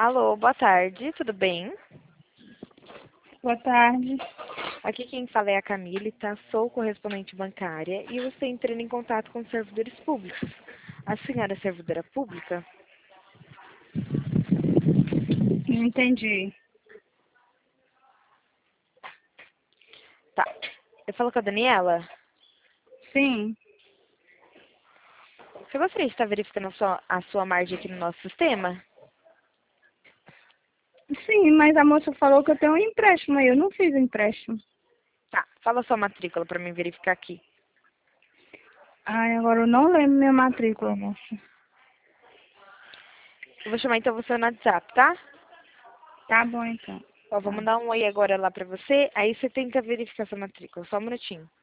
Alô, boa tarde, tudo bem? Boa tarde. Aqui quem fala é a Camille, tá? Sou correspondente bancária e eu estou entrando em contato com servidores públicos. A senhora é servidora pública? Não entendi. Tá. Eu falo com a Daniela? Sim. Você gostaria de estar verificando a sua margem aqui no nosso sistema? Sim, mas a moça falou que eu tenho um empréstimo aí. Eu não fiz empréstimo. Tá. Fala a sua matrícula para mim verificar aqui. Ai, agora eu não lembro minha matrícula, moça. Eu vou chamar então você no WhatsApp, tá? Tá bom, então. Ó, vou Tá. mandar um oi agora lá pra você, aí você tenta verificar sua matrícula. Só um minutinho.